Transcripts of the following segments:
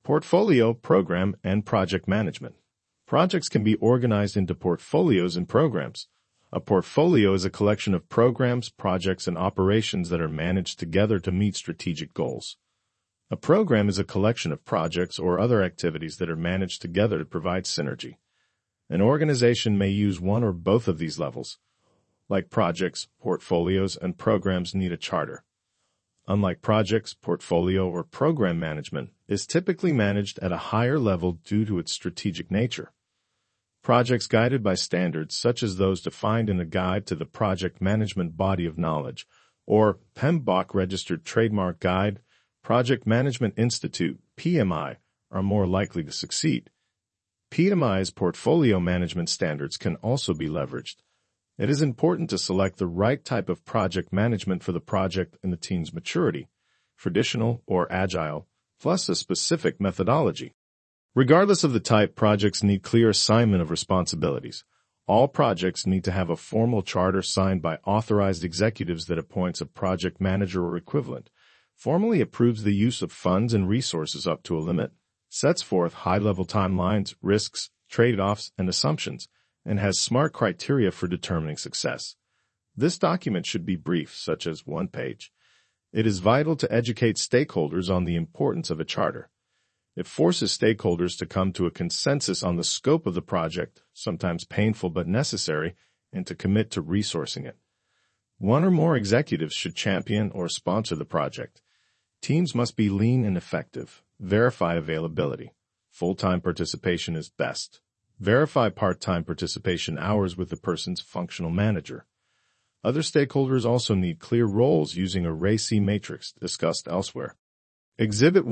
Portfolio, program, and project management. Projects can be organized into portfolios and programs. A portfolio is a collection of programs, projects, and operations that are managed together to meet strategic goals. A program is a collection of projects or other activities that are managed together to provide synergy. An organization may use one or both of these levels. Like projects, portfolios, and programs need a charter. Unlike projects, portfolio, or program management is typically managed at a higher level due to its strategic nature. Projects guided by standards such as those defined in the Guide to the Project Management Body of Knowledge, or PMBOK Registered Trademark Guide, Project Management Institute, PMI, are more likely to succeed. PMI's portfolio management standards can also be leveraged. It is important to select the right type of project management for the project and the team's maturity, traditional or agile, plus a specific methodology. Regardless of the type, projects need clear assignment of responsibilities. All projects need to have a formal charter signed by authorized executives that appoints a project manager or equivalent, formally approves the use of funds and resources up to a limit, sets forth high-level timelines, risks, trade-offs, and assumptions, and has SMART criteria for determining success. This document should be brief, such as 1 page. It is vital to educate stakeholders on the importance of a charter. It forces stakeholders to come to a consensus on the scope of the project, sometimes painful but necessary, and to commit to resourcing it. One or more executives should champion or sponsor the project. Teams must be lean and effective. Verify availability. Full-time participation is best. Verify part-time participation hours with the person's functional manager. Other stakeholders also need clear roles using a RACI matrix discussed elsewhere. Exhibit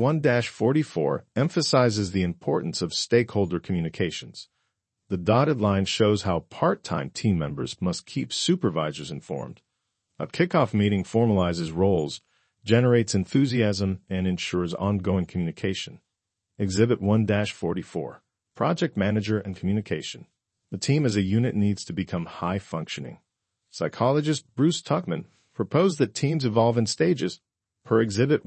1-44 emphasizes the importance of stakeholder communications. The dotted line shows how part-time team members must keep supervisors informed. A kickoff meeting formalizes roles, generates enthusiasm, and ensures ongoing communication. Exhibit 1-44. Project manager and communication. The team as a unit needs to become high-functioning. Psychologist Bruce Tuckman proposed that teams evolve in stages per Exhibit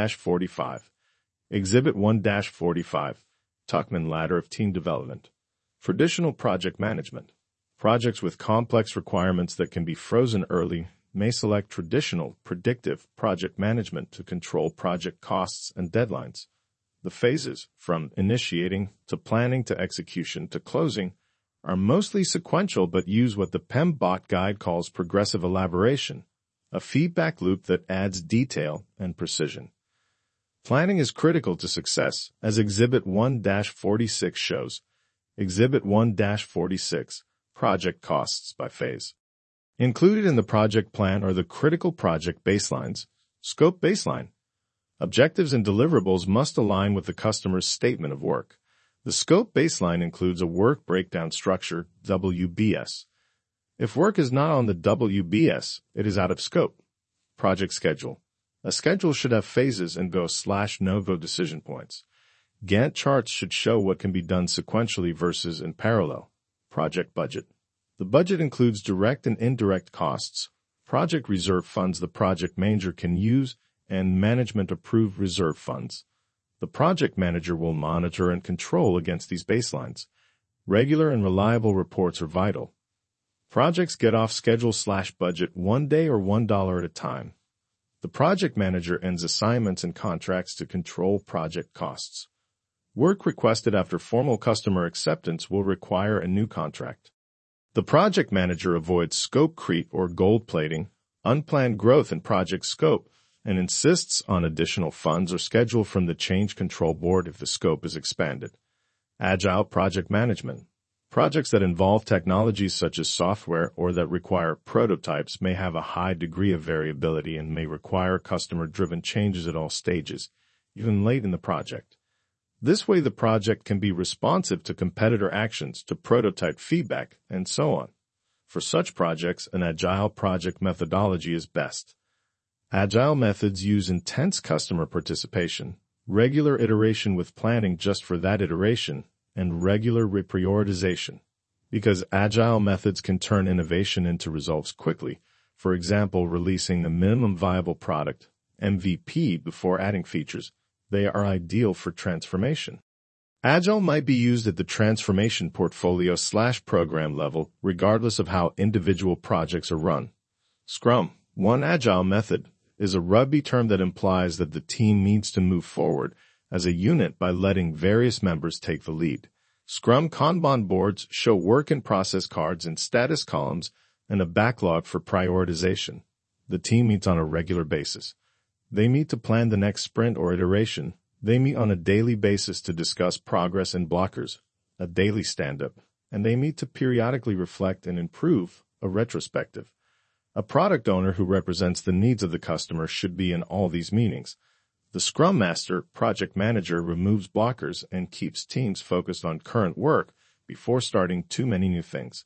1-45. Exhibit 1-45. Tuckman Ladder of Team Development. Traditional project management. Projects with complex requirements that can be frozen early may select traditional, predictive project management to control project costs and deadlines. The phases, from initiating to planning to execution to closing, are mostly sequential but use what the PMBOK guide calls progressive elaboration, a feedback loop that adds detail and precision. Planning is critical to success, as Exhibit 1-46 shows. Exhibit 1-46, Project Costs by Phase. Included in the project plan are the critical project baselines, scope baseline. Objectives and deliverables must align with the customer's statement of work. The scope baseline includes a work breakdown structure, WBS. If work is not on the WBS, it is out of scope. Project schedule. A schedule should have phases and go/no-go decision points. Gantt charts should show what can be done sequentially versus in parallel. Project budget. The budget includes direct and indirect costs, project reserve funds the project manager can use, and management-approved reserve funds. The project manager will monitor and control against these baselines. Regular and reliable reports are vital. Projects get off schedule/budget 1 day or $1 at a time. The project manager ends assignments and contracts to control project costs. Work requested after formal customer acceptance will require a new contract. The project manager avoids scope creep or gold plating, unplanned growth in project scope, and insists on additional funds or schedule from the change control board if the scope is expanded. Agile project management. Projects that involve technologies such as software or that require prototypes may have a high degree of variability and may require customer-driven changes at all stages, even late in the project. This way, the project can be responsive to competitor actions, to prototype feedback, and so on. For such projects, an agile project methodology is best. Agile methods use intense customer participation, regular iteration with planning just for that iteration, and regular reprioritization. Because agile methods can turn innovation into results quickly, for example, releasing a minimum viable product, MVP, before adding features, They are ideal for transformation. Agile might be used at the transformation portfolio/program level, regardless of how individual projects are run. Scrum, one agile method, is a rugby term that implies that the team needs to move forward as a unit by letting various members take the lead. Scrum Kanban boards show work in process cards and status columns and a backlog for prioritization. The team meets on a regular basis. They meet to plan the next sprint or iteration. They meet on a daily basis to discuss progress and blockers, a daily stand-up, and they meet to periodically reflect and improve, a retrospective. A product owner who represents the needs of the customer should be in all these meetings. The Scrum Master, project manager, removes blockers and keeps teams focused on current work before starting too many new things.